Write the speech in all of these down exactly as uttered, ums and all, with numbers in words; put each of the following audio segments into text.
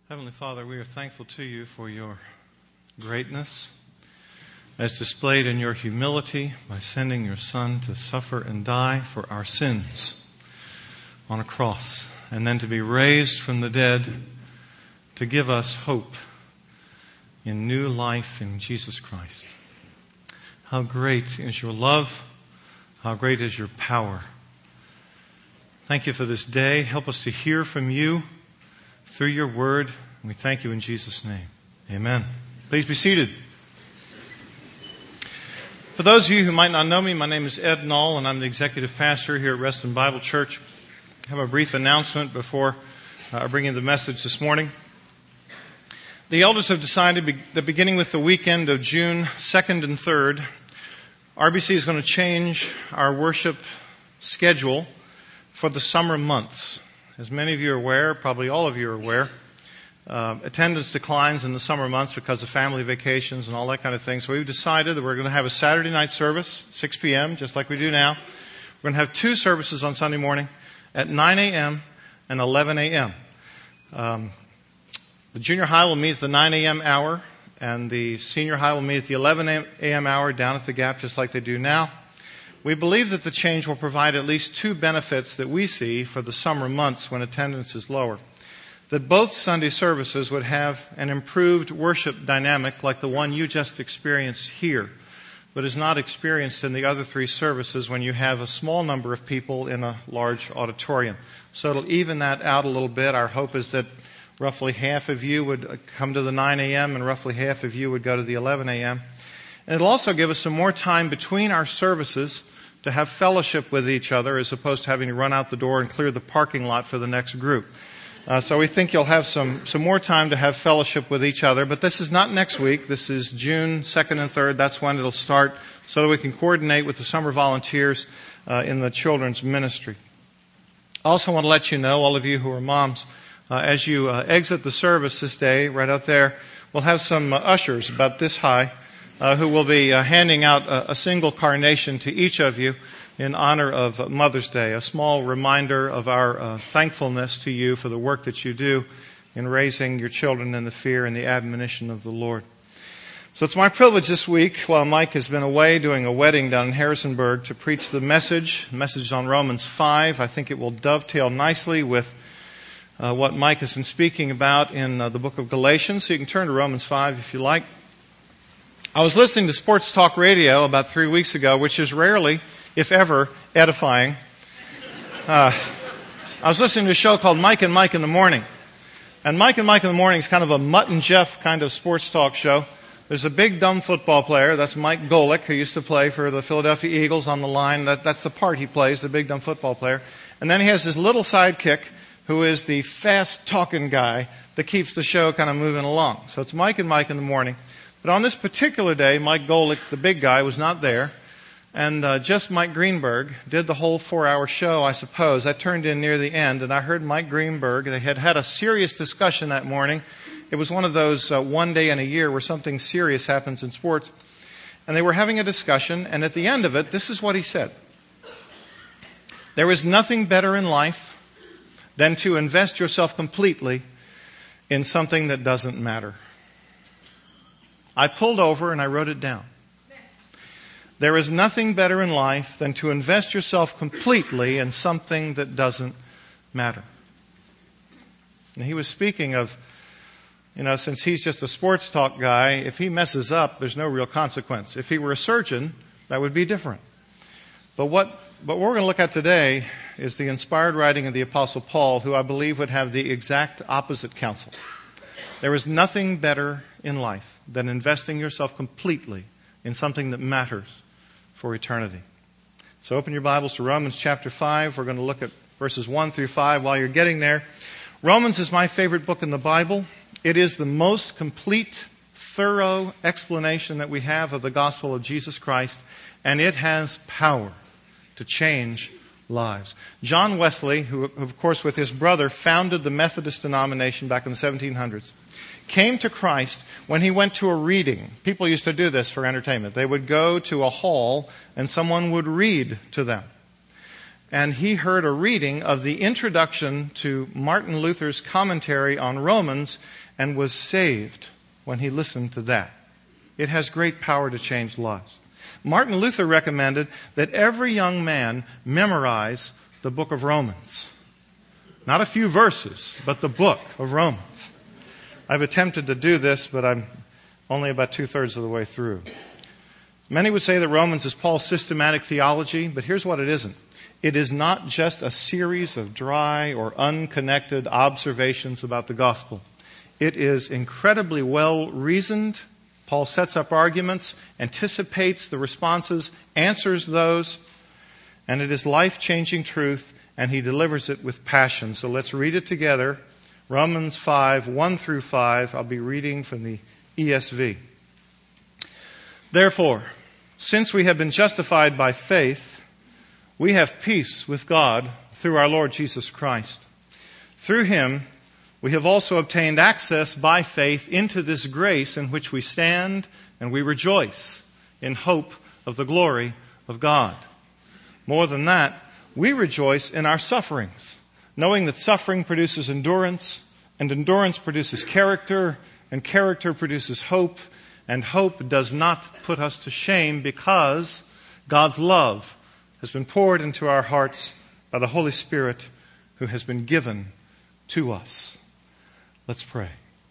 Heavenly Father, we are thankful to you for your greatness as displayed in your humility by sending your Son to suffer and die for our sins on a cross, and then to be raised from the dead to give us hope in new life in Jesus Christ. How great is your love, how great is your power. Thank you for this day. Help us to hear from you through your word. And we thank you in Jesus' name. Amen. Please be seated. For those of you who might not know me, my name is Ed Knoll, and I'm the executive pastor here at Reston Bible Church. I have a brief announcement before I bring in the message this morning. The elders have decided that beginning with the weekend of June second and third, R B C is going to change our worship schedule for the summer months. As many of you are aware, probably all of you are aware, uh, attendance declines in the summer months because of family vacations and all that kind of thing. So we've decided that we're going to have a Saturday night service, six p.m., just like we do now. We're going to have two services on Sunday morning at nine a.m. and eleven a.m. Um, the junior high will meet at the nine a.m. hour, and the senior high will meet at the eleven a.m. hour down at the Gap, just like they do now. We believe that the change will provide at least two benefits that we see for the summer months when attendance is lower. That both Sunday services would have an improved worship dynamic like the one you just experienced here, but is not experienced in the other three services when you have a small number of people in a large auditorium. So it'll even that out a little bit. Our hope is that roughly half of you would come to the nine a.m. and roughly half of you would go to the eleven a.m. And it'll also give us some more time between our services to have fellowship with each other as opposed to having to run out the door and clear the parking lot for the next group. Uh, so we think you'll have some, some more time to have fellowship with each other. But this is not next week. This is June second and third. That's when it'll start so that we can coordinate with the summer volunteers uh, in the children's ministry. I also want to let you know, all of you who are moms, uh, as you uh, exit the service this day, right out there, we'll have some uh, ushers about this high Uh, who will be uh, handing out a, a single carnation to each of you in honor of Mother's Day, a small reminder of our uh, thankfulness to you for the work that you do in raising your children in the fear and the admonition of the Lord. So it's my privilege this week, while Mike has been away doing a wedding down in Harrisonburg, to preach the message, message on Romans five. I think it will dovetail nicely with uh, what Mike has been speaking about in uh, the book of Galatians. So you can turn to Romans five if you like. I was listening to Sports Talk Radio about three weeks ago, which is rarely, if ever, edifying. Uh, I was listening to a show called Mike and Mike in the Morning. And Mike and Mike in the Morning is kind of a Mutt and Jeff kind of sports talk show. There's a big, dumb football player. That's Mike Golick, who used to play for the Philadelphia Eagles on the line. That, that's the part he plays, the big, dumb football player. And then he has this little sidekick who is the fast-talking guy that keeps the show kind of moving along. So it's Mike and Mike in the Morning. But on this particular day, Mike Golick, the big guy, was not there. And uh, just Mike Greenberg did the whole four-hour show, I suppose. I turned in near the end, and I heard Mike Greenberg. They had had a serious discussion that morning. It was one of those uh, one day in a year where something serious happens in sports. And they were having a discussion, and at the end of it, this is what he said. There is nothing better in life than to invest yourself completely in something that doesn't matter. I pulled over and I wrote it down. There is nothing better in life than to invest yourself completely in something that doesn't matter. And he was speaking of, you know, since he's just a sports talk guy, if he messes up, there's no real consequence. If he were a surgeon, that would be different. But what, but what we're going to look at today is the inspired writing of the Apostle Paul, who I believe would have the exact opposite counsel. There is nothing better in life than investing yourself completely in something that matters for eternity. So open your Bibles to Romans chapter five. We're going to look at verses one through five while you're getting there. Romans is my favorite book in the Bible. It is the most complete, thorough explanation that we have of the gospel of Jesus Christ, and it has power to change lives. John Wesley, who of course with his brother founded the Methodist denomination back in the seventeen hundreds, came to Christ when he went to a reading. People used to do this for entertainment. They would go to a hall and someone would read to them. and he heard a reading of the introduction to Martin Luther's commentary on Romans and was saved when he listened to that. It has great power to change lives. Martin Luther recommended that every young man memorize the book of Romans. Not a few verses, but the book of Romans. I've attempted to do this, but I'm only about two-thirds of the way through. Many would say that Romans is Paul's systematic theology, but here's what it isn't. It is not just a series of dry or unconnected observations about the gospel. It is incredibly well reasoned. Paul sets up arguments, anticipates the responses, answers those, and it is life-changing truth, and he delivers it with passion. So let's read it together. Romans five, one through five. I'll be reading from the E S V. Therefore, since we have been justified by faith, we have peace with God through our Lord Jesus Christ. Through him, we have also obtained access by faith into this grace in which we stand, and we rejoice in hope of the glory of God. More than that, we rejoice in our sufferings, knowing that suffering produces endurance, and endurance produces character, and character produces hope, and hope does not put us to shame because God's love has been poured into our hearts by the Holy Spirit who has been given to us. Let's pray.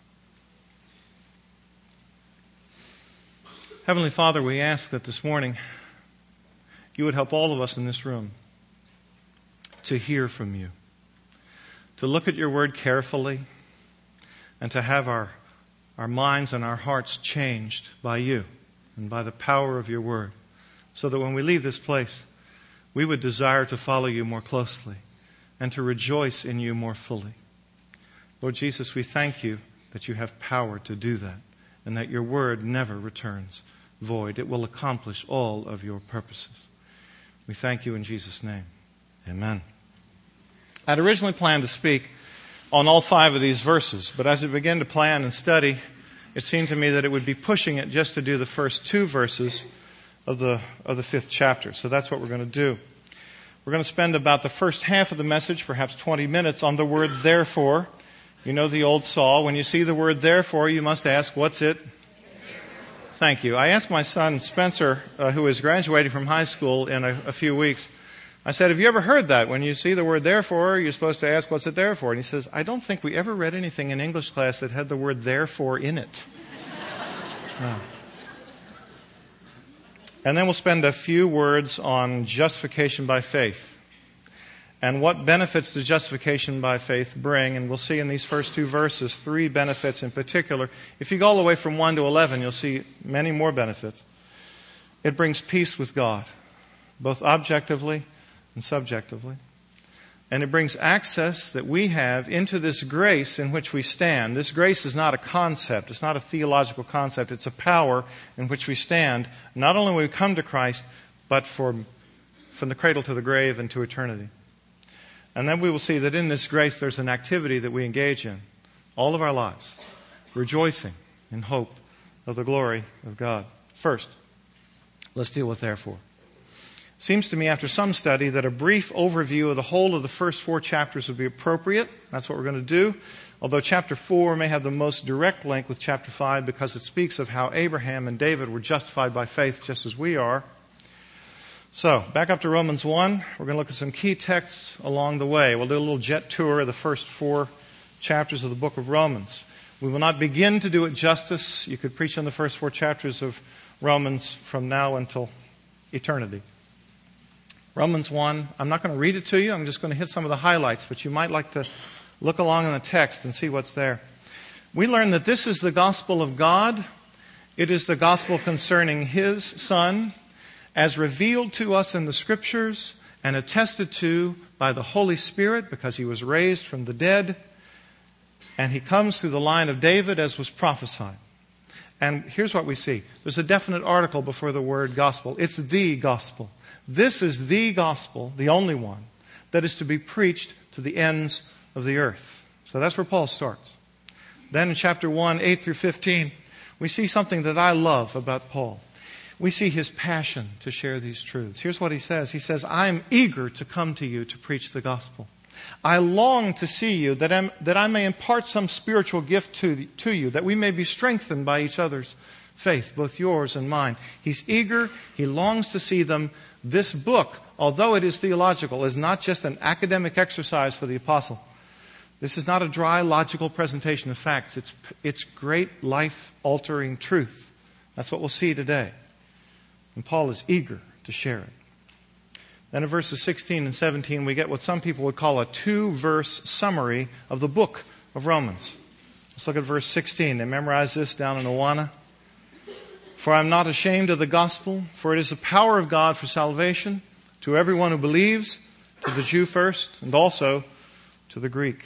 Heavenly Father, we ask that this morning you would help all of us in this room to hear from you, to look at your word carefully, and to have our, our minds and our hearts changed by you and by the power of your word, so that when we leave this place, we would desire to follow you more closely and to rejoice in you more fully. Lord Jesus, we thank you that you have power to do that and that your word never returns void. It will accomplish all of your purposes. We thank you in Jesus' name. Amen. I'd originally planned to speak on all five of these verses, but as I began to plan and study, it seemed to me that it would be pushing it just to do the first two verses of the, of the fifth chapter. So that's what we're going to do. We're going to spend about the first half of the message, perhaps twenty minutes, on the word therefore. You know the old saw. When you see the word therefore, you must ask, what's it? Thank you. I asked my son, Spencer, uh, who is graduating from high school in a, a few weeks, I said, have you ever heard that? When you see the word therefore, you're supposed to ask, what's it there for? And he says, I don't think we ever read anything in English class that had the word therefore in it. Oh. And then we'll spend a few words on justification by faith and what benefits does justification by faith bring. And we'll see in these first two verses three benefits in particular. If you go all the way from one to eleven, you'll see many more benefits. It brings peace with God, both objectively and subjectively. And it brings access that we have into this grace in which we stand. This grace is not a concept. It's not a theological concept. It's a power in which we stand, not only when we come to Christ, but for, from the cradle to the grave and to eternity. And then we will see that in this grace there's an activity that we engage in all of our lives, rejoicing in hope of the glory of God. First, let's deal with therefore. Seems to me after some study that a brief overview of the whole of the first four chapters would be appropriate. That's what we're going to do. Although chapter four may have the most direct link with chapter five because it speaks of how Abraham and David were justified by faith just as we are. So, back up to Romans one. We're going to look at some key texts along the way. We'll do a little jet tour of the first four chapters of the book of Romans. We will not begin to do it justice. You could preach on the first four chapters of Romans from now until eternity. Romans one, I'm not going to read it to you. I'm just going to hit some of the highlights, but you might like to look along in the text and see what's there. We learn that this is the gospel of God. It is the gospel concerning His Son, as revealed to us in the Scriptures and attested to by the Holy Spirit because He was raised from the dead. And He comes through the line of David as was prophesied. And here's what we see. There's a definite article before the word gospel. It's the gospel. This is the gospel, the only one, that is to be preached to the ends of the earth. So that's where Paul starts. Then in chapter one, eight through fifteen, we see something that I love about Paul. we see his passion to share these truths. Here's what he says. He says, I am eager to come to you to preach the gospel. I long to see you, that, I'm, that I may impart some spiritual gift to, to you, that we may be strengthened by each other's faith, both yours and mine. He's eager. He longs to see them. This book, although it is theological, is not just an academic exercise for the apostle. This is not a dry, logical presentation of facts. It's, it's great, life-altering truth. That's what we'll see today. And Paul is eager to share it. Then in verses sixteen and seventeen, we get what some people would call a two-verse summary of the book of Romans. Let's look at verse sixteen. They memorize this down in Awana. For I am not ashamed of the gospel, for it is the power of God for salvation to everyone who believes, to the Jew first, and also to the Greek.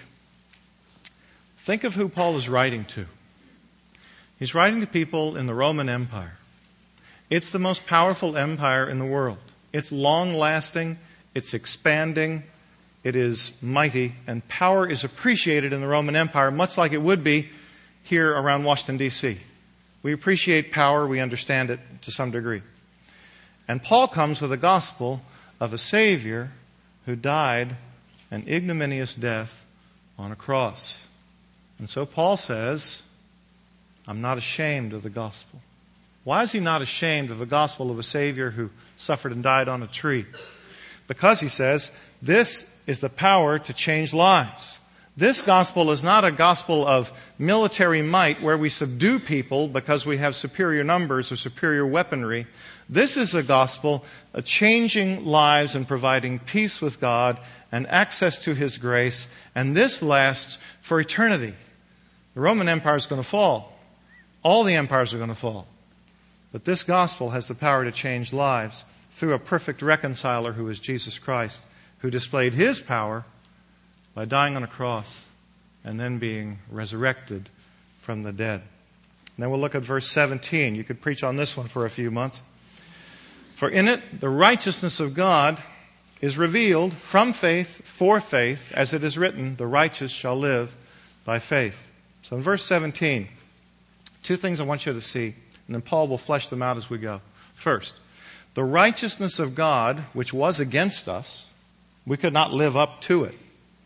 Think of who Paul is writing to. He's writing to people in the Roman Empire. It's the most powerful empire in the world. It's long-lasting, it's expanding, it is mighty, and power is appreciated in the Roman Empire, much like it would be here around Washington, D C We appreciate power, we understand it to some degree. And Paul comes with a gospel of a Savior who died an ignominious death on a cross. And so Paul says, I'm not ashamed of the gospel. Why is he not ashamed of the gospel of a Savior who suffered and died on a tree? Because, he says, this is the power to change lives. This gospel is not a gospel of military might where we subdue people because we have superior numbers or superior weaponry. This is a gospel of changing lives and providing peace with God and access to His grace. And this lasts for eternity. The Roman Empire is going to fall. All the empires are going to fall. But this gospel has the power to change lives through a perfect reconciler who is Jesus Christ, who displayed His power by dying on a cross and then being resurrected from the dead. And then we'll look at verse seventeen. You could preach on this one for a few months. For in it the righteousness of God is revealed from faith for faith, as it is written, the righteous shall live by faith. So in verse seventeen, two things I want you to see. And then Paul will flesh them out as we go. First, the righteousness of God, which was against us, we could not live up to it,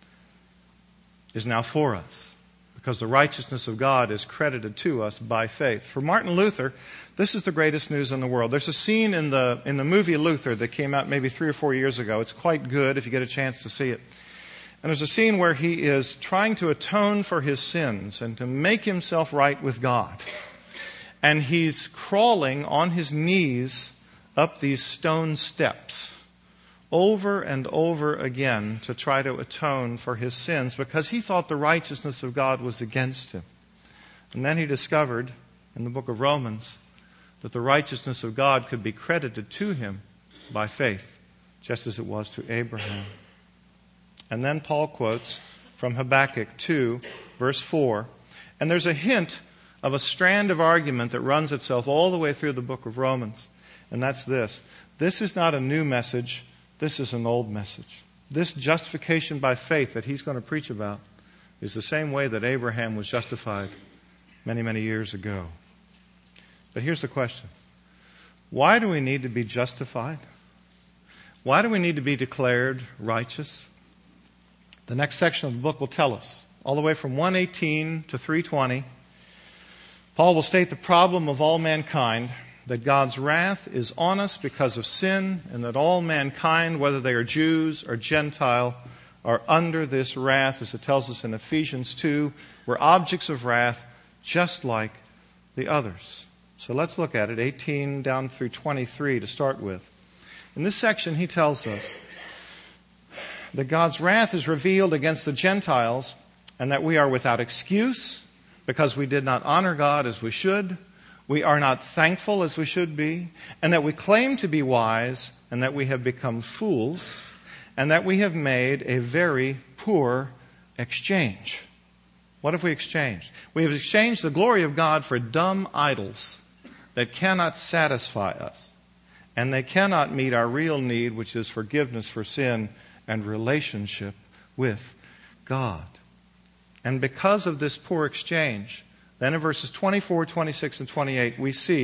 is now for us. Because the righteousness of God is credited to us by faith. For Martin Luther, this is the greatest news in the world. There's a scene in the, in the movie Luther that came out maybe three or four years ago. It's quite good if you get a chance to see it. And there's a scene where he is trying to atone for his sins and to make himself right with God. And he's crawling on his knees up these stone steps over and over again to try to atone for his sins because he thought the righteousness of God was against him. And then he discovered in the book of Romans that the righteousness of God could be credited to him by faith, just as it was to Abraham. And then Paul quotes from Habakkuk two, verse four, and there's a hint of a strand of argument that runs itself all the way through the book of Romans. And that's this. This is not a new message. This is an old message. This justification by faith that he's going to preach about is the same way that Abraham was justified many, many years ago. But here's the question. Why do we need to be justified? Why do we need to be declared righteous? The next section of the book will tell us. All the way from one eighteen to three twenty, Paul will state the problem of all mankind, that God's wrath is on us because of sin, and that all mankind, whether they are Jews or Gentile, are under this wrath, as it tells us in Ephesians two. We're objects of wrath just like the others. So let's look at it, eighteen down through twenty-three to start with. In this section, he tells us that God's wrath is revealed against the Gentiles, and that we are without excuse because we did not honor God as we should. We are not thankful as we should be, and that we claim to be wise, and that we have become fools, and that we have made a very poor exchange. What have we exchanged? We have exchanged the glory of God for dumb idols that cannot satisfy us, and they cannot meet our real need, which is forgiveness for sin and relationship with God. And because of this poor exchange, then in verses twenty-four, twenty-six, and twenty-eight, we see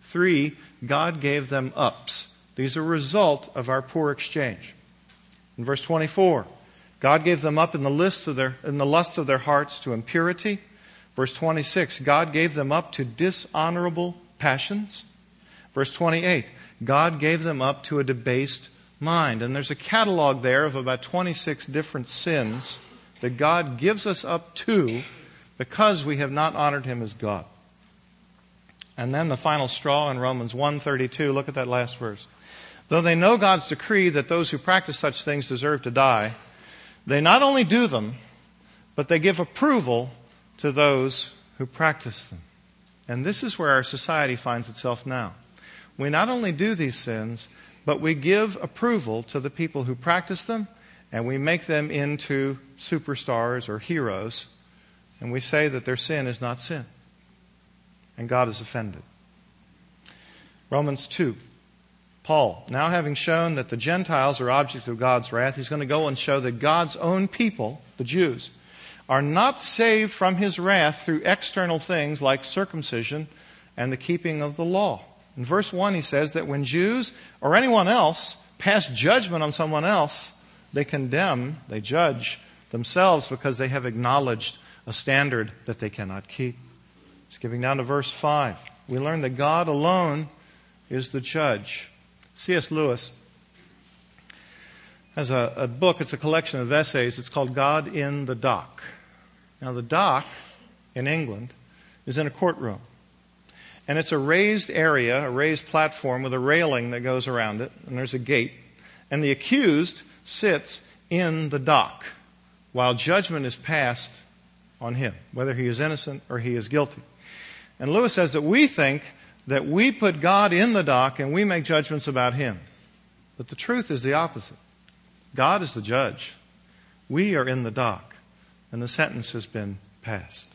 Three, God gave them ups. These are a result of our poor exchange. In verse twenty-four, God gave them up in the lust of their, in the lusts of their hearts to impurity. Verse twenty-six, God gave them up to dishonorable passions. Verse twenty-eight, God gave them up to a debased mind. And there's a catalog there of about twenty-six different sins that God gives us up to because we have not honored Him as God. And then the final straw in Romans one thirty-two, look at that last verse. Though they know God's decree that those who practice such things deserve to die, they not only do them, but they give approval to those who practice them. And this is where our society finds itself now. We not only do these sins, but we give approval to the people who practice them, and we make them into superstars or heroes, and we say that their sin is not sin. And God is offended. Romans two. Paul, now having shown that the Gentiles are objects of God's wrath, he's going to go and show that God's own people, the Jews, are not saved from His wrath through external things like circumcision and the keeping of the law. In verse one he says that when Jews or anyone else pass judgment on someone else, they condemn, they judge themselves because they have acknowledged a standard that they cannot keep. Skipping down to verse five, we learn that God alone is the judge. C S Lewis has a, a book, it's a collection of essays, it's called God in the Dock. Now the dock in England is in a courtroom. And it's a raised area, a raised platform with a railing that goes around it, and there's a gate. And the accused sits in the dock while judgment is passed on him, whether he is innocent or he is guilty. And Lewis says that we think that we put God in the dock and we make judgments about Him. But the truth is the opposite. God is the judge. We are in the dock, and the sentence has been passed.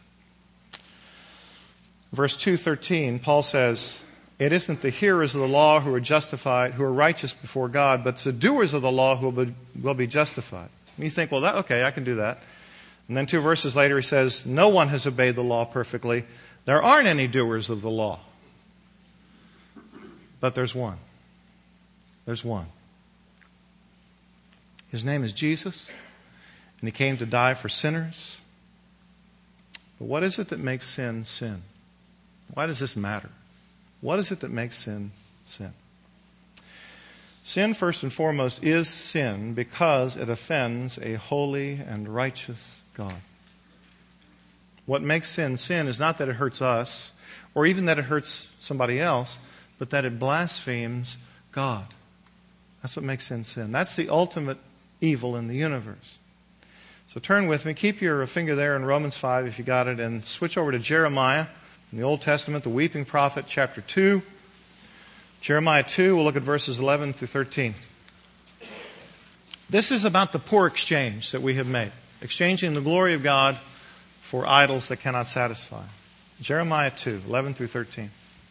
Verse two thirteen, Paul says, it isn't the hearers of the law who are justified, who are righteous before God, but it's the doers of the law who will be, will be justified. And you think, well, that, okay, I can do that. And then two verses later he says, no one has obeyed the law perfectly. There aren't any doers of the law. But there's one. There's one. His name is Jesus, and He came to die for sinners. But what is it that makes sin sin? Why does this matter? What is it that makes sin sin? Sin, first and foremost, is sin because it offends a holy and righteous God. What makes sin sin is not that it hurts us, or even that it hurts somebody else, but that it blasphemes God. That's what makes sin sin. That's the ultimate evil in the universe. So turn with me, keep your finger there in Romans five if you got it, and switch over to Jeremiah in the Old Testament, the weeping prophet, chapter two. Jeremiah two, we'll look at verses eleven through thirteen. This is about the poor exchange that we have made, exchanging the glory of God for idols that cannot satisfy. Jeremiah two, eleven through thirteen.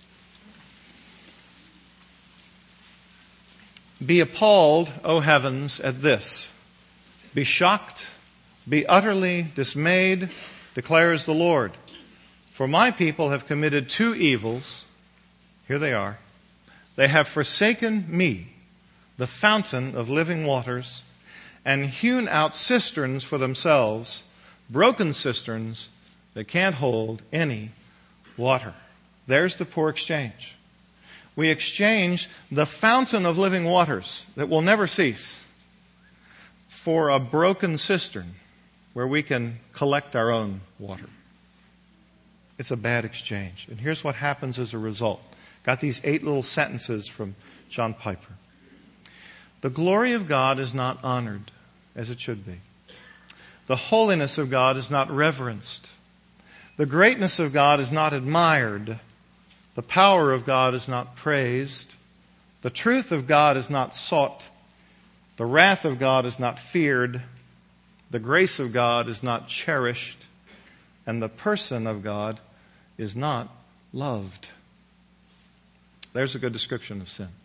Be appalled, O heavens, at this. Be shocked, be utterly dismayed, declares the Lord. For my people have committed two evils. Here they are. They have forsaken me, the fountain of living waters, and hewn out cisterns for themselves, broken cisterns that can't hold any water. There's the poor exchange. We exchange the fountain of living waters that will never cease for a broken cistern where we can collect our own water. It's a bad exchange. And here's what happens as a result. Got these eight little sentences from John Piper. The glory of God is not honored as it should be. The holiness of God is not reverenced. The greatness of God is not admired. The power of God is not praised. The truth of God is not sought. The wrath of God is not feared. The grace of God is not cherished. And the person of God is not loved. There's a good description of sin.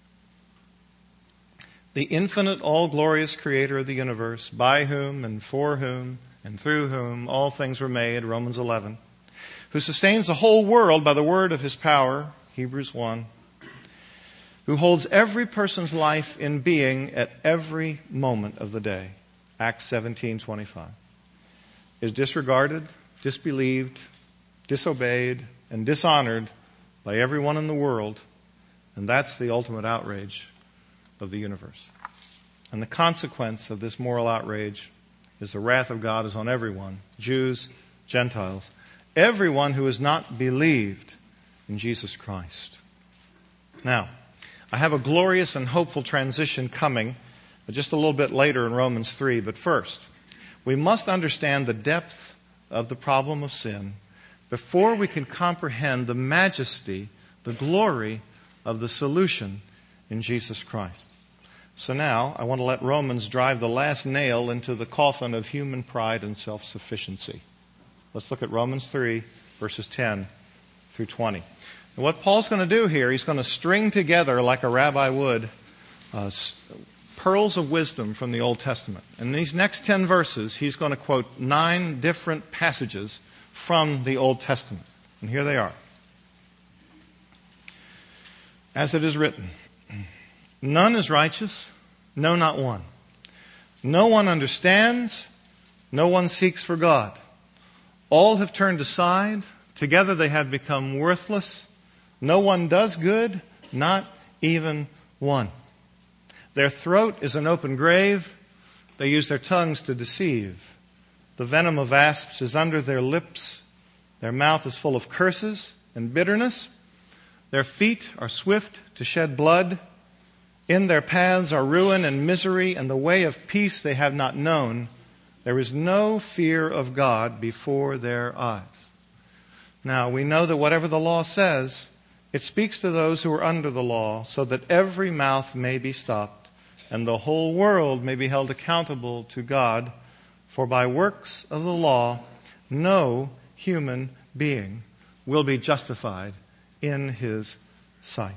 The infinite, all-glorious creator of the universe, by whom and for whom and through whom all things were made, Romans eleven, who sustains the whole world by the word of His power, Hebrews one, who holds every person's life in being at every moment of the day, Acts seventeen twenty-five, is disregarded, disbelieved, disobeyed, and dishonored by everyone in the world, and that's the ultimate outrage of the universe. And the consequence of this moral outrage is the wrath of God is on everyone, Jews, Gentiles, everyone who has not believed in Jesus Christ. Now, I have a glorious and hopeful transition coming just a little bit later in Romans three, but first, we must understand the depth of the problem of sin before we can comprehend the majesty, the glory of the solution in Jesus Christ. So now, I want to let Romans drive the last nail into the coffin of human pride and self-sufficiency. Let's look at Romans three, verses ten through twenty. And what Paul's going to do here, he's going to string together, like a rabbi would, uh, pearls of wisdom from the Old Testament. In these next ten verses, he's going to quote nine different passages from the Old Testament. And here they are. As it is written, none is righteous, no, not one. No one understands, no one seeks for God. All have turned aside, together they have become worthless. No one does good, not even one. Their throat is an open grave. They use their tongues to deceive. The venom of asps is under their lips. Their mouth is full of curses and bitterness. Their feet are swift to shed blood. In their paths are ruin and misery, and the way of peace they have not known. There is no fear of God before their eyes. Now, we know that whatever the law says, it speaks to those who are under the law, so that every mouth may be stopped, and the whole world may be held accountable to God. For by works of the law, no human being will be justified in his sight.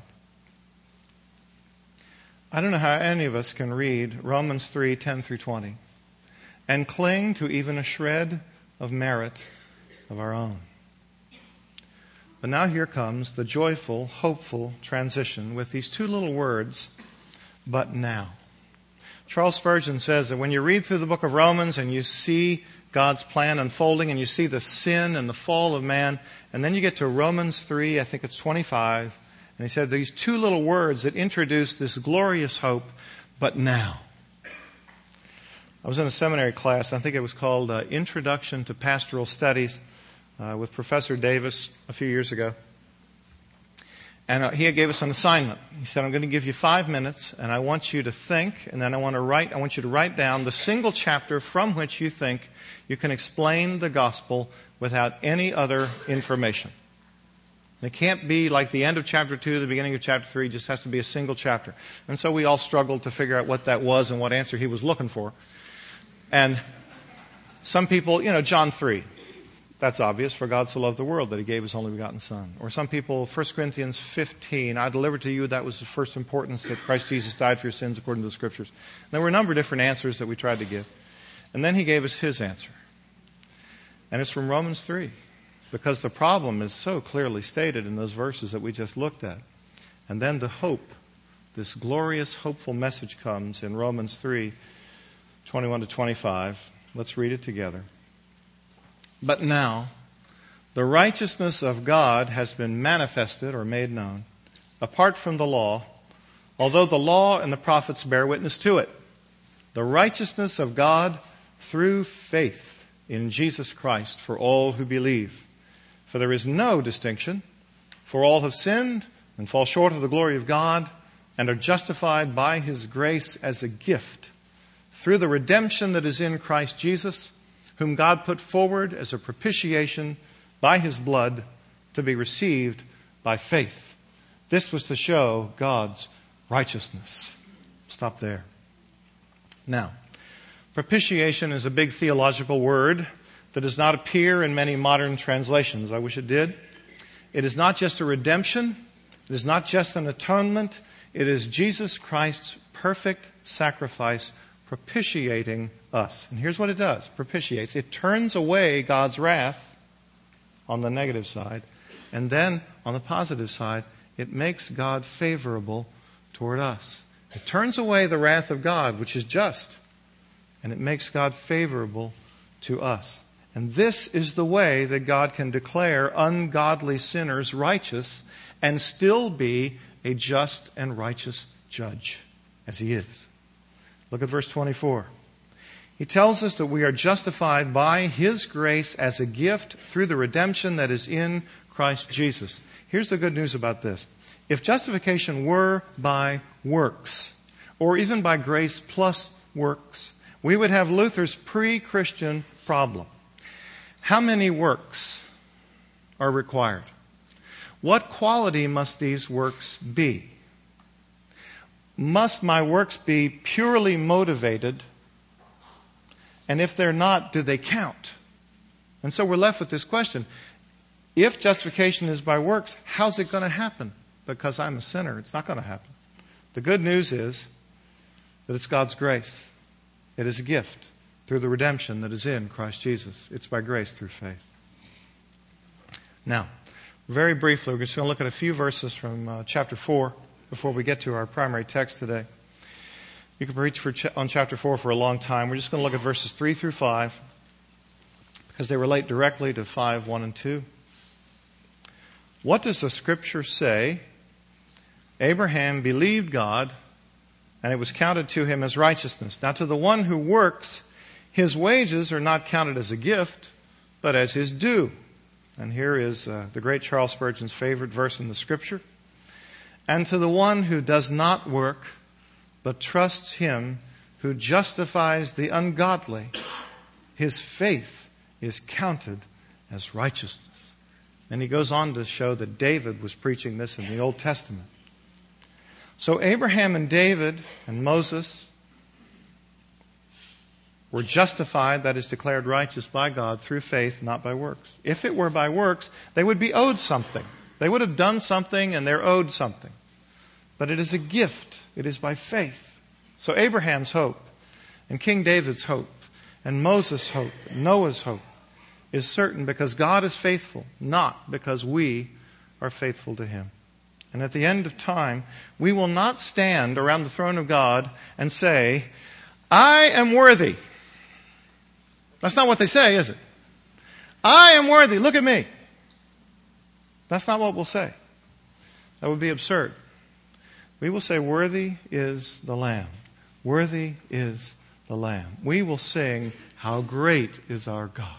I don't know how any of us can read Romans three, ten through twenty and cling to even a shred of merit of our own. But now here comes the joyful, hopeful transition with these two little words, but now. Charles Spurgeon says that when you read through the book of Romans and you see God's plan unfolding and you see the sin and the fall of man, and then you get to Romans three, I think it's twenty-five, and he said these two little words that introduce this glorious hope, but now. I was in a seminary class, I think it was called uh, Introduction to Pastoral Studies uh, with Professor Davis a few years ago. And uh, he gave us an assignment. He said, I'm going to give you five minutes, and I want you to think, and then I want to write. I want you to write down the single chapter from which you think you can explain the gospel without any other information. It can't be like the end of chapter two, the beginning of chapter three. It just has to be a single chapter. And so we all struggled to figure out what that was and what answer he was looking for. And some people, you know, John three. That's obvious. For God so loved the world that he gave his only begotten Son. Or some people, First Corinthians fifteen. I delivered to you that was the first importance, that Christ Jesus died for your sins according to the Scriptures. And there were a number of different answers that we tried to give. And then he gave us his answer. And it's from Romans three. Because the problem is so clearly stated in those verses that we just looked at. And then the hope, this glorious, hopeful message comes in Romans three, twenty-one to twenty-five. Let's read it together. But now, the righteousness of God has been manifested or made known, apart from the law, although the law and the prophets bear witness to it. The righteousness of God through faith in Jesus Christ for all who believe. For there is no distinction, for all have sinned and fall short of the glory of God and are justified by his grace as a gift through the redemption that is in Christ Jesus, whom God put forward as a propitiation by his blood to be received by faith. This was to show God's righteousness. Stop there. Now, propitiation is a big theological word that does not appear in many modern translations. I wish it did. It is not just a redemption. It is not just an atonement. It is Jesus Christ's perfect sacrifice propitiating us. And here's what it does. Propitiates. It turns away God's wrath on the negative side. And then on the positive side, it makes God favorable toward us. It turns away the wrath of God, which is just, and it makes God favorable to us. And this is the way that God can declare ungodly sinners righteous and still be a just and righteous judge, as He is. Look at verse twenty-four. He tells us that we are justified by His grace as a gift through the redemption that is in Christ Jesus. Here's the good news about this. If justification were by works, or even by grace plus works, we would have Luther's pre-Christian problem. How many works are required? What quality must these works be? Must my works be purely motivated? And if they're not, do they count? And so we're left with this question. If justification is by works, how's it going to happen? Because I'm a sinner, it's not going to happen. The good news is that it's God's grace. It is a gift through the redemption that is in Christ Jesus. It's by grace through faith. Now, very briefly, we're just going to look at a few verses from uh, chapter four before we get to our primary text today. You could preach for ch- on chapter four for a long time. We're just going to look at verses three through five because they relate directly to five, one, and two. What does the Scripture say? Abraham believed God, and it was counted to him as righteousness. Now, to the one who works, his wages are not counted as a gift, but as his due. And here is uh, the great Charles Spurgeon's favorite verse in the Scripture. And to the one who does not work, but trusts Him who justifies the ungodly, his faith is counted as righteousness. And he goes on to show that David was preaching this in the Old Testament. So Abraham and David and Moses were justified, that is declared righteous by God through faith, not by works. If it were by works, they would be owed something. They would have done something and they're owed something. But it is a gift. It is by faith. So Abraham's hope and King David's hope and Moses' hope, and Noah's hope is certain because God is faithful, not because we are faithful to Him. And at the end of time, we will not stand around the throne of God and say, I am worthy. That's not what they say, is it? I am worthy. Look at me. That's not what we'll say. That would be absurd. We will say, worthy is the Lamb. Worthy is the Lamb. We will sing, how great is our God.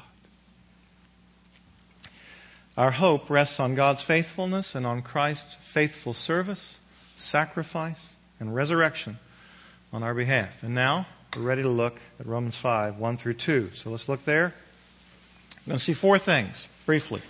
Our hope rests on God's faithfulness and on Christ's faithful service, sacrifice, and resurrection on our behalf. And now, we're ready to look at Romans five, one through two. So let's look there. We're going to see four things, briefly.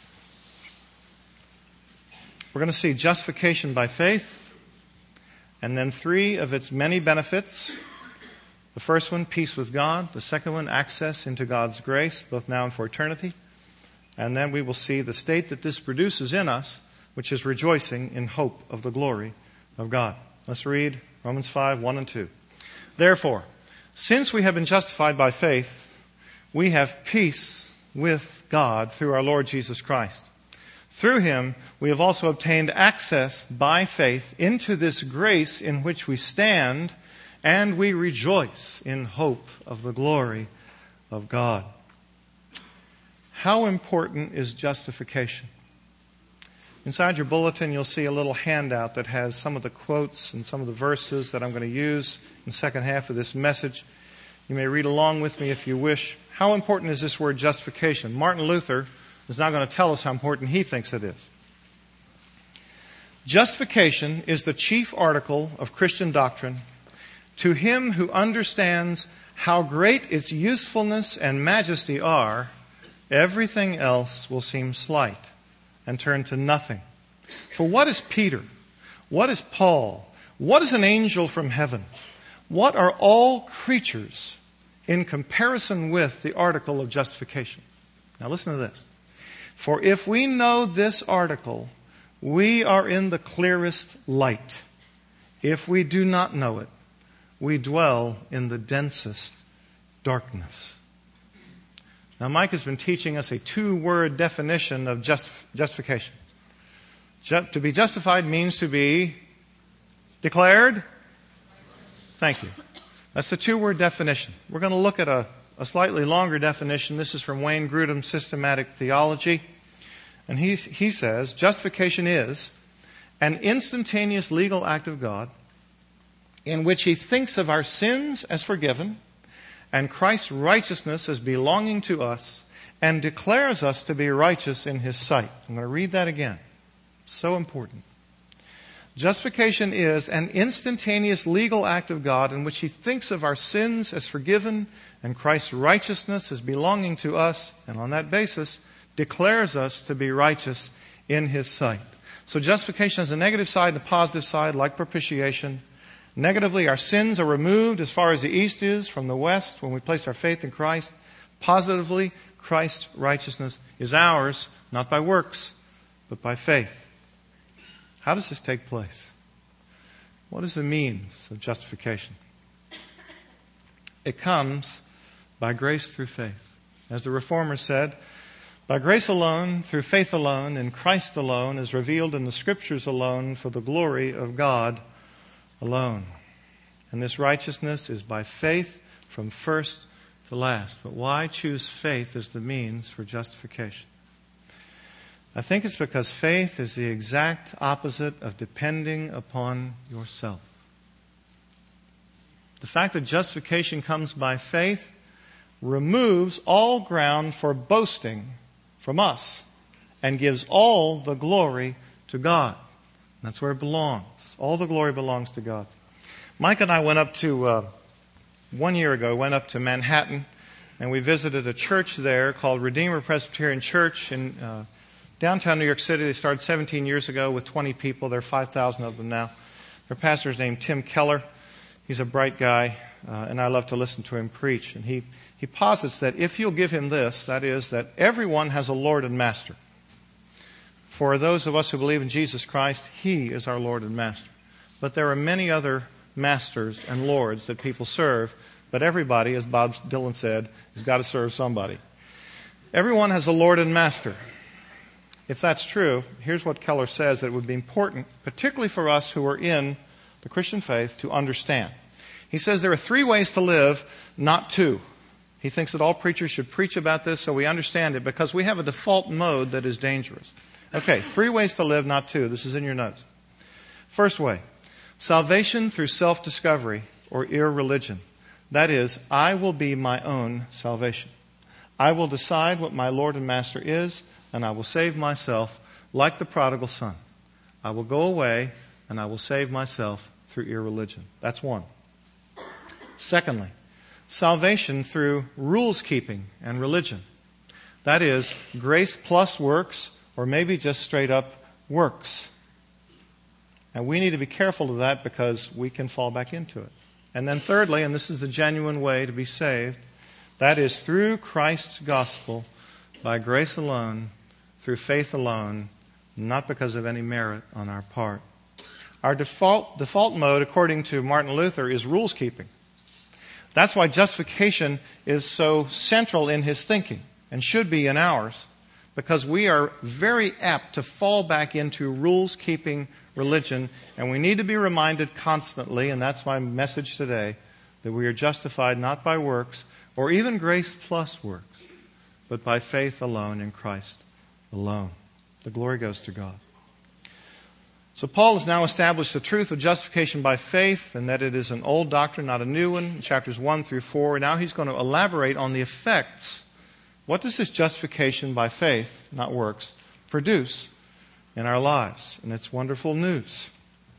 We're going to see justification by faith, and then three of its many benefits. The first one, peace with God. The second one, access into God's grace, both now and for eternity. And then we will see the state that this produces in us, which is rejoicing in hope of the glory of God. Let's read Romans five, one and two. Therefore, since we have been justified by faith, we have peace with God through our Lord Jesus Christ. Through Him, we have also obtained access by faith into this grace in which we stand, and we rejoice in hope of the glory of God. How important is justification? Inside your bulletin, you'll see a little handout that has some of the quotes and some of the verses that I'm going to use in the second half of this message. You may read along with me if you wish. How important is this word justification? Martin Luther is now going to tell us how important he thinks it is. Justification is the chief article of Christian doctrine. To him who understands how great its usefulness and majesty are, everything else will seem slight and turn to nothing. For what is Peter? What is Paul? What is an angel from heaven? What are all creatures in comparison with the article of justification? Now listen to this. For if we know this article, we are in the clearest light. If we do not know it, we dwell in the densest darkness. Now, Mike has been teaching us a two-word definition of just, justification. Ju- to be justified means to be declared. Thank you. That's the two-word definition. We're going to look at a, a slightly longer definition. This is from Wayne Grudem's Systematic Theology. And he, he says, justification is an instantaneous legal act of God in which He thinks of our sins as forgiven and Christ's righteousness as belonging to us and declares us to be righteous in His sight. I'm going to read that again. So important. Justification is an instantaneous legal act of God in which He thinks of our sins as forgiven and Christ's righteousness as belonging to us, and on that basis declares us to be righteous in His sight. So justification has a negative side and a positive side, like propitiation. Negatively, our sins are removed as far as the east is from the west when we place our faith in Christ. Positively, Christ's righteousness is ours, not by works, but by faith. How does this take place? What is the means of justification? It comes by grace through faith. As the Reformer said, by grace alone, through faith alone, in Christ alone, as revealed in the Scriptures alone, for the glory of God alone. And this righteousness is by faith from first to last. But why choose faith as the means for justification? I think it's because faith is the exact opposite of depending upon yourself. The fact that justification comes by faith removes all ground for boasting from us and gives all the glory to God. That's where it belongs. All the glory belongs to God. Mike and I went up to, uh, one year ago, went up to Manhattan, and we visited a church there called Redeemer Presbyterian Church in uh, downtown New York City. They started seventeen years ago with twenty people. There are five thousand of them now. Their pastor is named Tim Keller. He's a bright guy, uh, and I love to listen to him preach. And he, he posits that if you'll give him this, that is, that everyone has a Lord and Master. For those of us who believe in Jesus Christ, He is our Lord and Master. But there are many other masters and lords that people serve, but everybody, as Bob Dylan said, has got to serve somebody. Everyone has a Lord and Master. If that's true, here's what Keller says that would be important, particularly for us who are in the Christian faith, to understand. He says there are three ways to live, not two. He thinks that all preachers should preach about this so we understand it, because we have a default mode that is dangerous. Okay, three ways to live, not two. This is in your notes. First way, salvation through self-discovery or irreligion. That is, I will be my own salvation. I will decide what my Lord and Master is, and I will save myself like the prodigal son. I will go away and I will save myself through irreligion. That's one. Secondly, salvation through rules keeping and religion. That is, grace plus works, or maybe just straight up works. And we need to be careful of that because we can fall back into it. And then thirdly, and this is the genuine way to be saved, that is through Christ's gospel, by grace alone, through faith alone, not because of any merit on our part. Our default, default mode, according to Martin Luther, is rules keeping. That's why justification is so central in his thinking and should be in ours, because we are very apt to fall back into rules-keeping religion, and we need to be reminded constantly, and that's my message today, that we are justified not by works or even grace plus works, but by faith alone in Christ alone. The glory goes to God. So Paul has now established the truth of justification by faith, and that it is an old doctrine, not a new one, in chapters one through four. Now he's going to elaborate on the effects. What does this justification by faith, not works, produce in our lives? And it's wonderful news.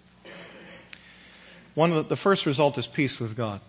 One of the, the first result is peace with God.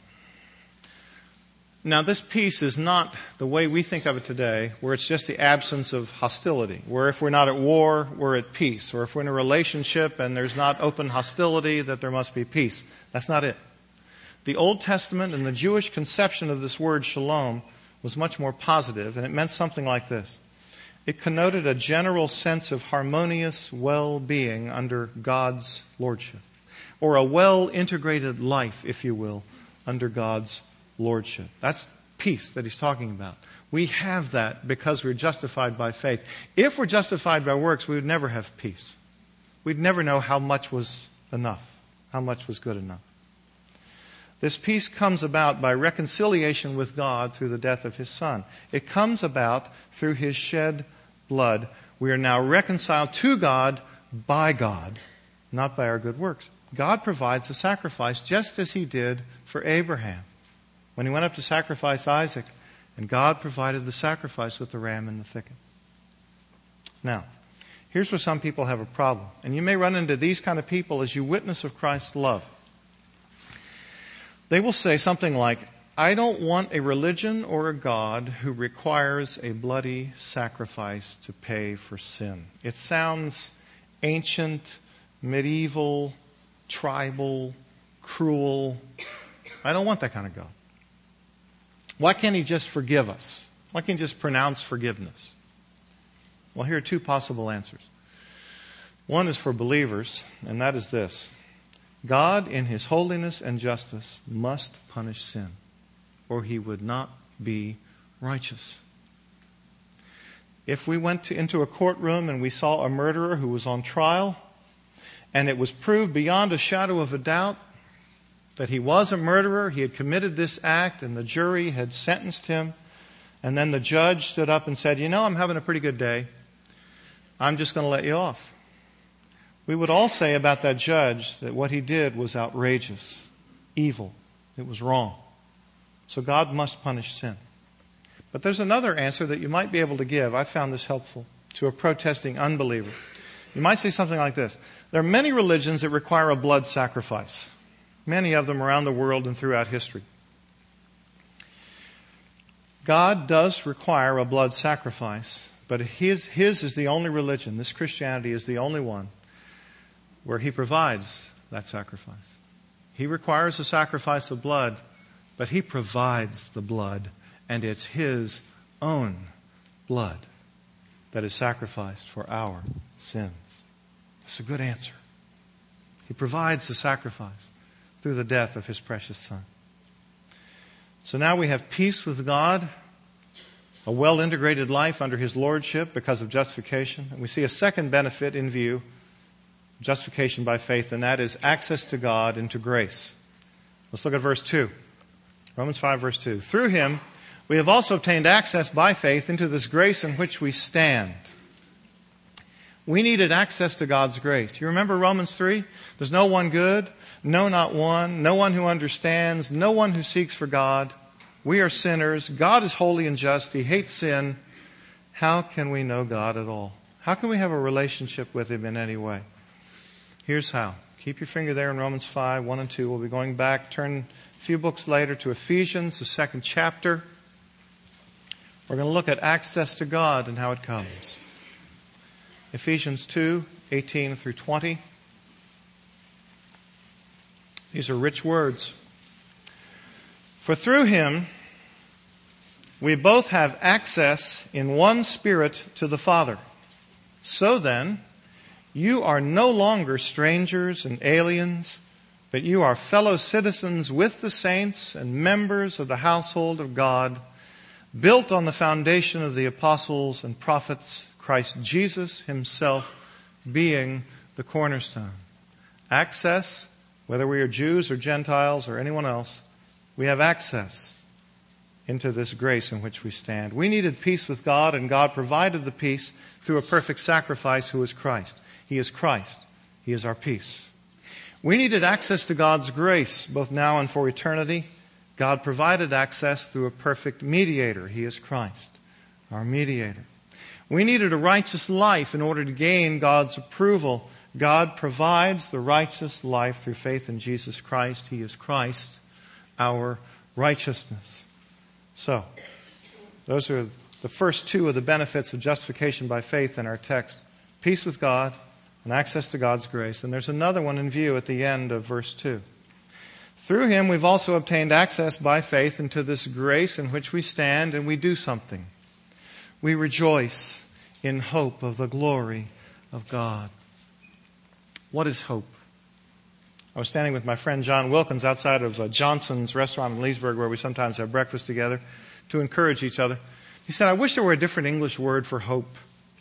Now, this peace is not the way we think of it today, where it's just the absence of hostility, where if we're not at war, we're at peace, or if we're in a relationship and there's not open hostility, that there must be peace. That's not it. The Old Testament and the Jewish conception of this word shalom was much more positive, and it meant something like this. It connoted a general sense of harmonious well-being under God's lordship, or a well-integrated life, if you will, under God's lordship. That's peace that he's talking about. We have that because we're justified by faith. If we're justified by works, we would never have peace. we'd never know how much was enough, how much was good enough. This peace comes about by reconciliation with God through the death of His Son. It comes about through His shed blood. We are now reconciled to God by God, not by our good works. God provides the sacrifice just as He did for Abraham when he went up to sacrifice Isaac, and God provided the sacrifice with the ram in the thicket. Now, here's where some people have a problem, and you may run into these kind of people as you witness of Christ's love. They will say something like, I don't want a religion or a God who requires a bloody sacrifice to pay for sin. It sounds ancient, medieval, tribal, cruel. I don't want that kind of God. Why can't He just forgive us? Why can't He just pronounce forgiveness? Well, here are two possible answers. One is for believers, and that is this. God, in His holiness and justice, must punish sin, or He would not be righteous. If we went to, into a courtroom and we saw a murderer who was on trial, and it was proved beyond a shadow of a doubt that he was a murderer, he had committed this act, and the jury had sentenced him, and then the judge stood up and said, you know, I'm having a pretty good day. I'm just going to let you off. We would all say about that judge that what he did was outrageous, evil. It was wrong. So God must punish sin. But there's another answer that you might be able to give. I found this helpful to a protesting unbeliever. You might say something like this. There are many religions that require a blood sacrifice. Many of them around the world and throughout history. God does require a blood sacrifice, but his, his is the only religion, this Christianity is the only one, where He provides that sacrifice. He requires a sacrifice of blood, but He provides the blood, and it's His own blood that is sacrificed for our sins. That's a good answer. He provides the sacrifice through the death of His precious Son. So now we have peace with God, a well-integrated life under His lordship because of justification. And we see a second benefit in view, justification by faith, and that is access to God and to grace. Let's look at verse two. Romans five, verse two. Through Him, we have also obtained access by faith into this grace in which we stand. We needed access to God's grace. You remember Romans three? There's no one good, no, not one, no one who understands, no one who seeks for God. We are sinners. God is holy and just. He hates sin. How can we know God at all? How can we have a relationship with Him in any way? Here's how. Keep your finger there in Romans five, one and two. We'll be going back, turn a few books later to Ephesians, the second chapter. We're going to look at access to God and how it comes. Ephesians two, eighteen through twenty. These are rich words. For through Him we both have access in one Spirit to the Father. So then, you are no longer strangers and aliens, but you are fellow citizens with the saints and members of the household of God, built on the foundation of the apostles and prophets, Christ Jesus Himself being the cornerstone. Access, whether we are Jews or Gentiles or anyone else, we have access into this grace in which we stand. We needed peace with God, and God provided the peace through a perfect sacrifice who is Christ. He is Christ. He is our peace. We needed access to God's grace, both now and for eternity. God provided access through a perfect mediator. He is Christ, our mediator. We needed a righteous life in order to gain God's approval. God provides the righteous life through faith in Jesus Christ. He is Christ, our righteousness. So, those are the first two of the benefits of justification by faith in our text. Peace with God and access to God's grace. And there's another one in view at the end of verse two. Through Him we've also obtained access by faith into this grace in which we stand, and we do something. We rejoice in hope of the glory of God. What is hope? I was standing with my friend John Wilkins outside of uh, Johnson's restaurant in Leesburg, where we sometimes have breakfast together, to encourage each other. He said, I wish there were a different English word for hope.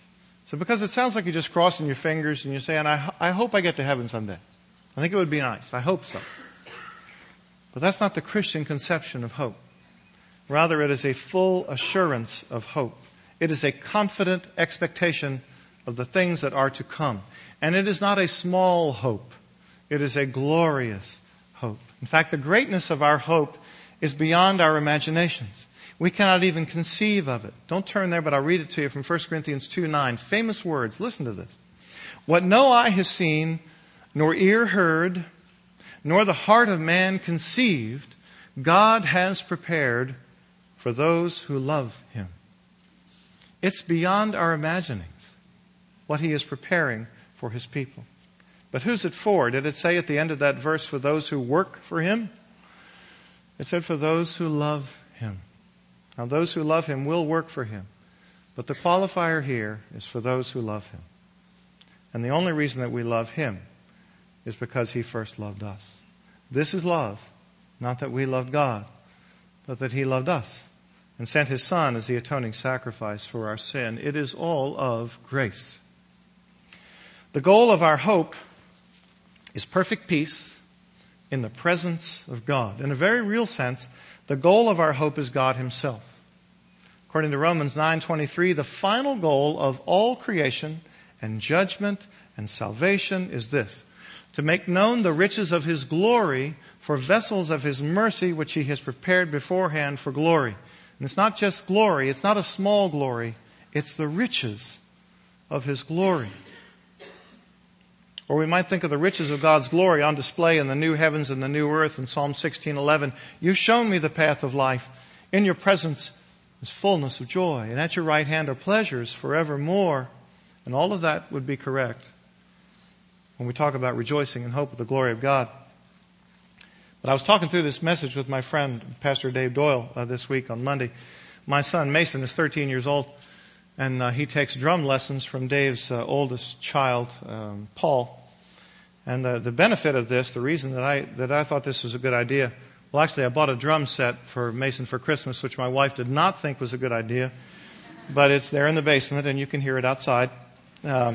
So because it sounds like you're just crossing your fingers and you're saying, I, I hope I get to heaven someday. I think it would be nice. I hope so. But that's not the Christian conception of hope. Rather, it is a full assurance of hope. It is a confident expectation of the things that are to come. And it is not a small hope. It is a glorious hope. In fact, the greatness of our hope is beyond our imaginations. We cannot even conceive of it. Don't turn there, but I'll read it to you from First Corinthians two nine. Famous words. Listen to this. What no eye has seen, nor ear heard, nor the heart of man conceived, God has prepared for those who love Him. It's beyond our imaginings what He is preparing for His people. But who's it for? Did it say at the end of that verse, for those who work for Him? It said for those who love Him. Now those who love Him will work for Him. But the qualifier here is for those who love Him. And the only reason that we love Him is because He first loved us. This is love. Not that we loved God, but that He loved us and sent His Son as the atoning sacrifice for our sin. It is all of grace. The goal of our hope is perfect peace in the presence of God. In a very real sense, the goal of our hope is God Himself. According to Romans nine twenty-three, the final goal of all creation and judgment and salvation is this: to make known the riches of His glory for vessels of His mercy, which He has prepared beforehand for glory. And it's not just glory, it's not a small glory, it's the riches of His glory. Or we might think of the riches of God's glory on display in the new heavens and the new earth in Psalm sixteen eleven. You've shown me the path of life. In your presence is fullness of joy, and at your right hand are pleasures forevermore. And all of that would be correct when we talk about rejoicing in hope of the glory of God. But I was talking through this message with my friend, Pastor Dave Doyle, uh, this week on Monday. My son, Mason, is thirteen years old, and uh, he takes drum lessons from Dave's uh, oldest child, um, Paul. And the, the benefit of this, the reason that I that I thought this was a good idea, well, actually, I bought a drum set for Mason for Christmas, which my wife did not think was a good idea. But it's there in the basement, and you can hear it outside. Um,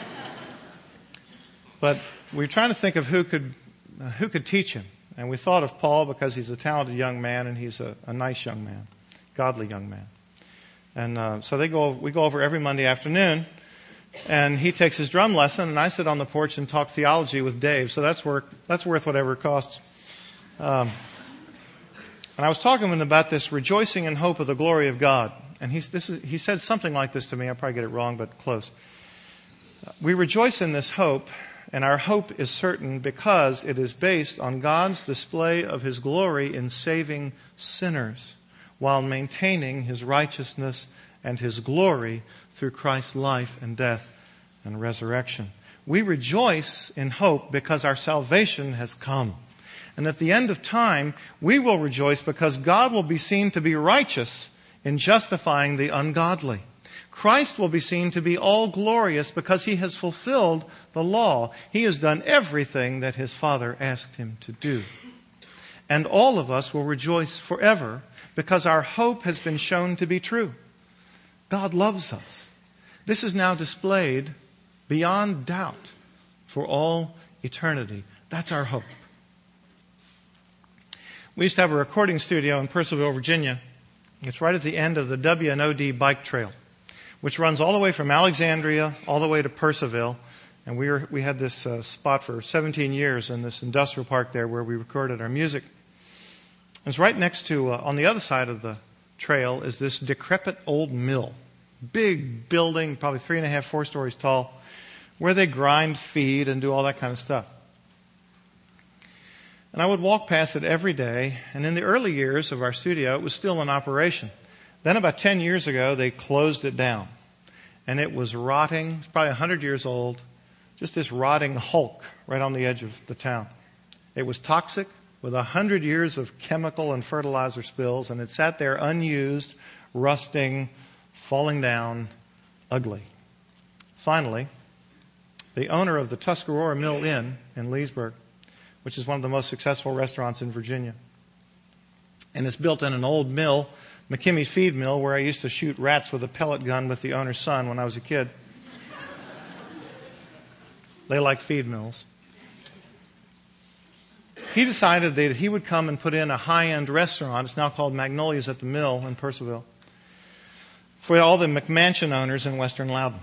but we were trying to think of who could uh, who could teach him. And we thought of Paul because he's a talented young man, and he's a, a nice young man, godly young man. And uh, so they go. we go over every Monday afternoon, and he takes his drum lesson, and I sit on the porch and talk theology with Dave. So that's worth, that's worth whatever it costs. Um, and I was talking to him about this rejoicing in hope of the glory of God. And he's, this is, he said something like this to me. I'll probably get it wrong, but close. We rejoice in this hope, and our hope is certain because it is based on God's display of His glory in saving sinners while maintaining His righteousness and His glory through Christ's life and death and resurrection. We rejoice in hope because our salvation has come. And at the end of time, we will rejoice because God will be seen to be righteous in justifying the ungodly. Christ will be seen to be all glorious because He has fulfilled the law. He has done everything that His Father asked Him to do. And all of us will rejoice forever because our hope has been shown to be true. God loves us. This is now displayed beyond doubt for all eternity. That's our hope. We used to have a recording studio in Purcellville, Virginia. It's right at the end of the W and O D bike trail, which runs all the way from Alexandria all the way to Purcellville. And we were, we had this uh, spot for seventeen years in this industrial park there where we recorded our music. It's right next to, uh, on the other side of the trail, is this decrepit old mill. Big building, probably three and a half, four stories tall, where they grind feed and do all that kind of stuff. And I would walk past it every day, and in the early years of our studio, it was still in operation. Then about ten years ago, they closed it down. And it was rotting, it's probably one hundred years old, just this rotting hulk right on the edge of the town. It was toxic, with one hundred years of chemical and fertilizer spills, and it sat there unused, rusting, falling down, ugly. Finally, the owner of the Tuscarora Mill Inn in Leesburg, which is one of the most successful restaurants in Virginia, and it's built in an old mill, McKimmy's Feed Mill, where I used to shoot rats with a pellet gun with the owner's son when I was a kid. They like feed mills. He decided that he would come and put in a high-end restaurant. It's now called Magnolia's at the Mill in Purcellville, for all the McMansion owners in Western Loudon.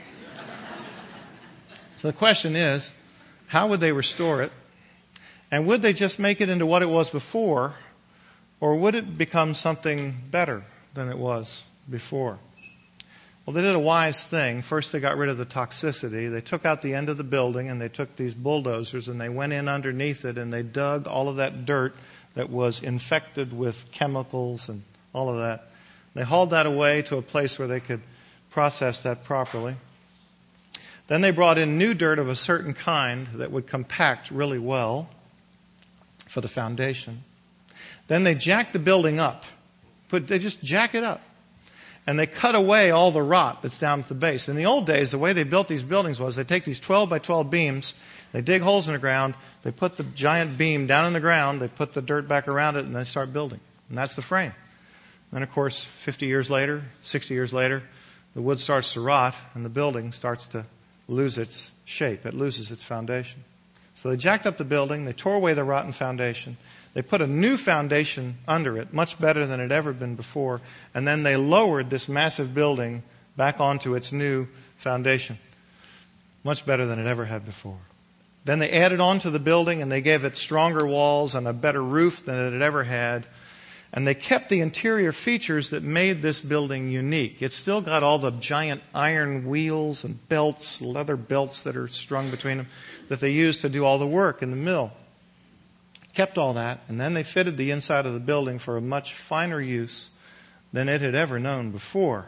So the question is, how would they restore it? And would they just make it into what it was before, or would it become something better than it was before? Well, they did a wise thing. First, they got rid of the toxicity. They took out the end of the building, and they took these bulldozers, and they went in underneath it, and they dug all of that dirt that was infected with chemicals and all of that. They hauled that away to a place where they could process that properly. Then they brought in new dirt of a certain kind that would compact really well for the foundation. Then they jacked the building up. Put, they just jack it up. And they cut away all the rot that's down at the base. In the old days, the way they built these buildings was they take these twelve by twelve beams, they dig holes in the ground, they put the giant beam down in the ground, they put the dirt back around it, and they start building. And that's the frame. Then, of course, fifty years later, sixty years later, the wood starts to rot, and the building starts to lose its shape. It loses its foundation. So they jacked up the building, they tore away the rotten foundation, they put a new foundation under it, much better than it had ever been before, and then they lowered this massive building back onto its new foundation, much better than it ever had before. Then they added on to the building, and they gave it stronger walls and a better roof than it had ever had, and they kept the interior features that made this building unique. It's still got all the giant iron wheels and belts, leather belts that are strung between them, that they used to do all the work in the mill. Kept all that, and then they fitted the inside of the building for a much finer use than it had ever known before.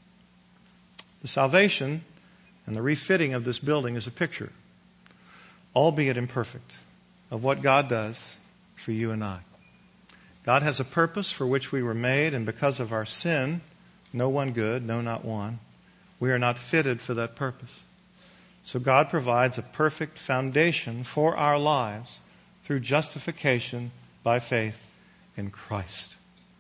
The salvation and the refitting of this building is a picture, albeit imperfect, of what God does for you and I. God has a purpose for which we were made, and because of our sin, no one good, no, not one, we are not fitted for that purpose. So God provides a perfect foundation for our lives through justification by faith in Christ.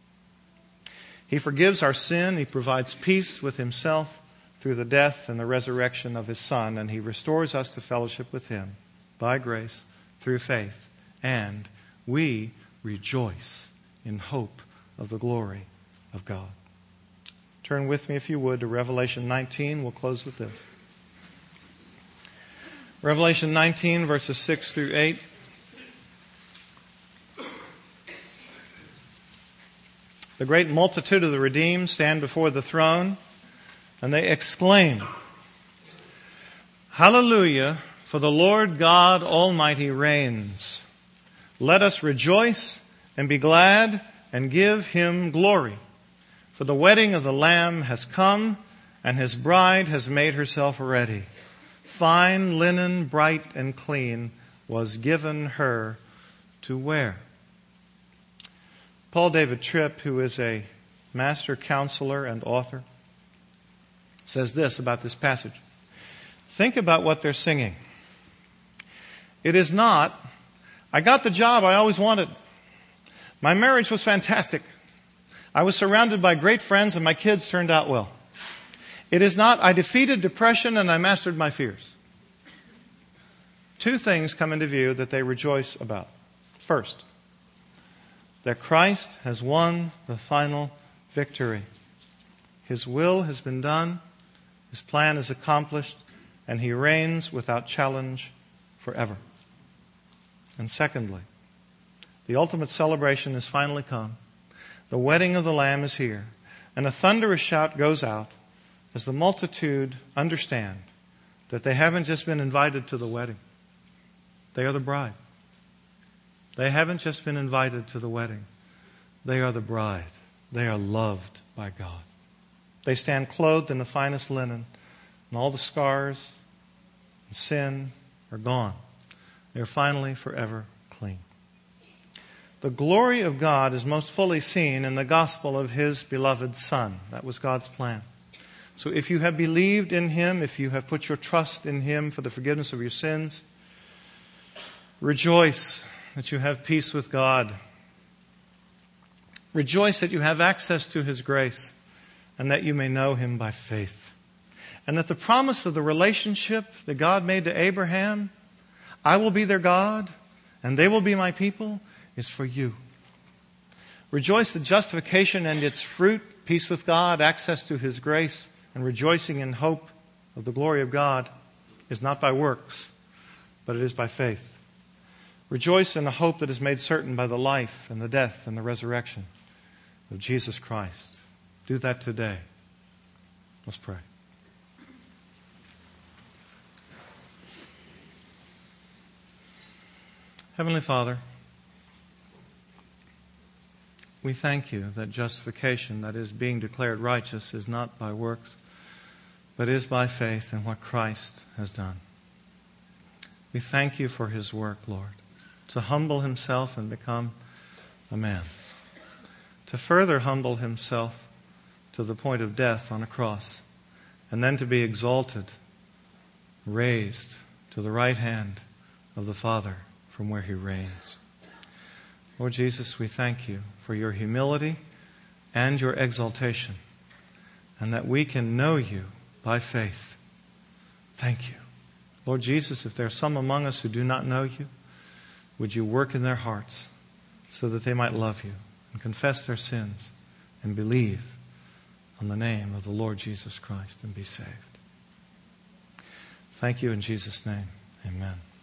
He forgives our sin. He provides peace with Himself through the death and the resurrection of His Son, and He restores us to fellowship with Him by grace through faith. And we rejoice in hope of the glory of God. Turn with me, if you would, to Revelation nineteen. We'll close with this. Revelation nineteen, verses six through eight. The great multitude of the redeemed stand before the throne, and they exclaim, "Hallelujah, for the Lord God Almighty reigns. Let us rejoice and be glad and give Him glory. For the wedding of the Lamb has come, and His bride has made herself ready. Fine linen, bright and clean, was given her to wear." Paul David Tripp, who is a master counselor and author, says this about this passage. Think about what they're singing. It is not, "I got the job I always wanted. My marriage was fantastic. I was surrounded by great friends and my kids turned out well." It is not, "I defeated depression and I mastered my fears." Two things come into view that they rejoice about. First, that Christ has won the final victory. His will has been done, His plan is accomplished, and He reigns without challenge forever. And secondly, the ultimate celebration has finally come. The wedding of the Lamb is here, and a thunderous shout goes out as the multitude understand that they haven't just been invited to the wedding. They are the bride. They haven't just been invited to the wedding. They are the bride. They are loved by God. They stand clothed in the finest linen, and all the scars and sin are gone. They are finally forever clean. The glory of God is most fully seen in the gospel of His beloved Son. That was God's plan. So if you have believed in Him, if you have put your trust in Him for the forgiveness of your sins, rejoice that you have peace with God. Rejoice that you have access to His grace and that you may know Him by faith. And that the promise of the relationship that God made to Abraham, I will be their God and they will be my people, is for you. Rejoice that justification and its fruit, peace with God, access to His grace, and rejoicing in hope of the glory of God, is not by works, but it is by faith. Rejoice in a hope that is made certain by the life and the death and the resurrection of Jesus Christ. Do that today. Let's pray. Heavenly Father, we thank you that justification, that is being declared righteous, is not by works, but is by faith in what Christ has done. We thank you for His work, Lord, to humble Himself and become a man, to further humble Himself to the point of death on a cross, and then to be exalted, raised to the right hand of the Father from where He reigns. Lord Jesus, we thank you for your humility and your exaltation, and that we can know you by faith. Thank you. Lord Jesus, if there are some among us who do not know you, would you work in their hearts so that they might love you and confess their sins and believe on the name of the Lord Jesus Christ and be saved. Thank you in Jesus' name. Amen.